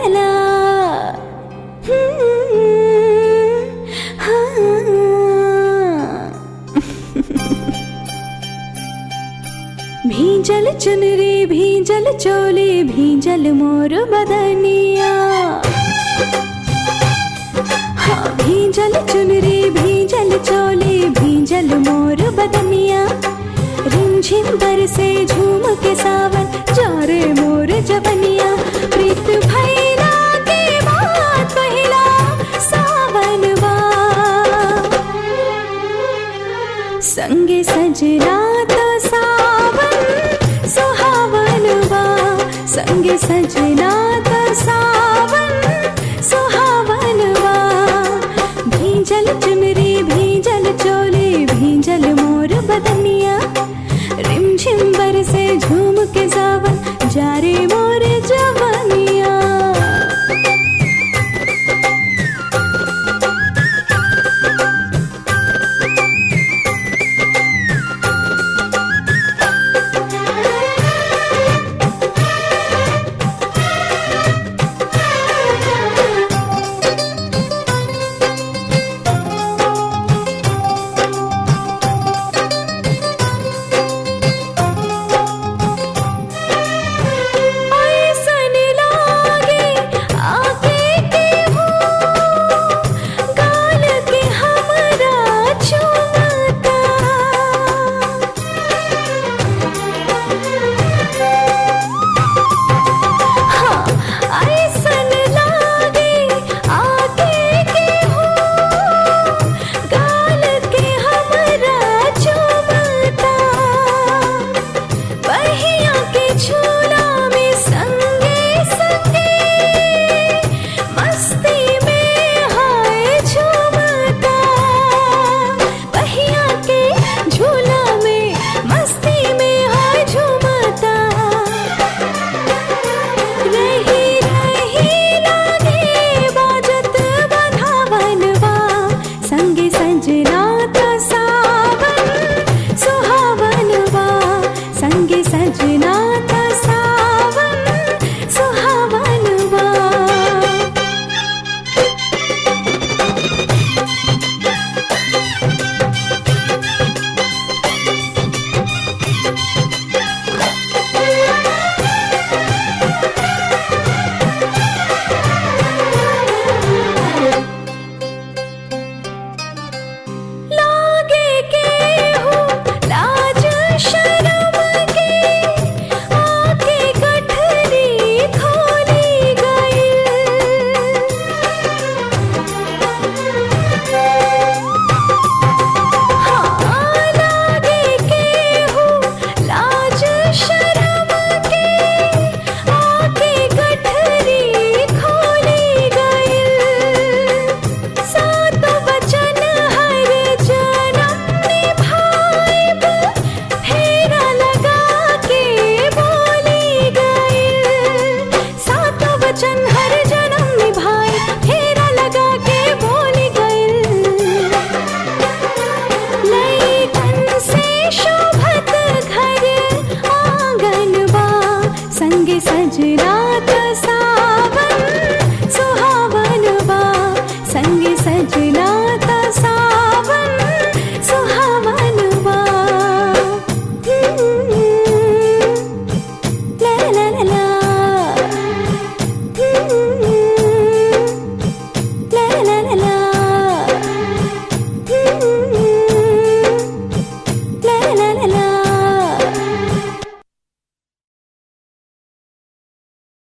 बदला। भींजल चुनरी भींजल चोली भींजल मोर बदनिया। हाँ भींजल चुनरी भींजल चोली भींजल मोर बदनिया। रिमझिम बरसे झूम के सावन जा रे मोर जवनिया। प्रीत भैला के बात पहिला सावनवा। संगे सजना तो सावन सुहावनवा। संगे सजना तो सावन सुहावनवा। भींजल चुनरी भींजल चोली भींजल मोर बदनिया। रिमझिम बरसे झूम के सावन जा रे मोर जवनिया। संगे सजना